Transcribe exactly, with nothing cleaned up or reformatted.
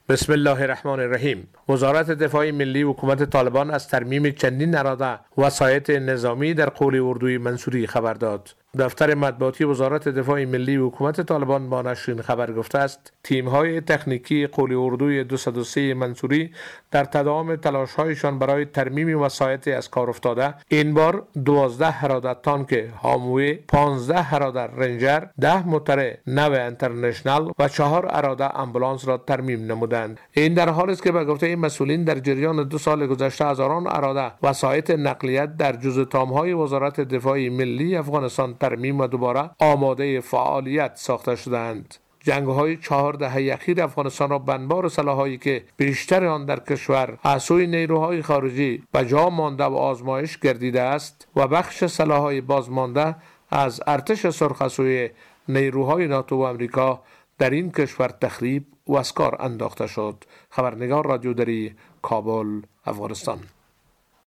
بسم الله الرحمن الرحیم. وزارت دفاع ملی حکومت طالبان از ترمیم چندین اراده وسایط نظامی در قول اردوی منصوری خبر داد. دفتر مطبوعاتی وزارت دفاع ملی حکومت طالبان با نشرین خبر گفته است تیم‌های تکنیکی قول اردوی دویست و سه منصوری در تداوم تلاش‌هایشان برای ترمیم وسایط از کار افتاده این بار دوازده اراده تانک هاموی، پانزده اراده رنجر، ده موتر نو انترنشنال و چهار اراده امبولانس را ترمیم نمودند. این در حالی است که به گفته مسئولین در جریان دو سال گذشته هزاران اراده وسایط نقلیت در جزء تام‌های وزارت دفاع ملی افغانستان ترمیم و دوباره آماده فعالیت ساخته شدند. جنگ‌های چهار دهه اخیر افغانستان را بنبار سلاح‌هایی که بیشتر آن در کشور از سوی نیروهای خارجی به جا مانده و آزمایش گردیده است و بخش سلاح‌های بازمانده از ارتش سرخ از سوی نیروهای ناتو و امریکا در این کشور تخریب و از کار انداخته شد. خبرنگار رادیو دری، کابل، افغانستان.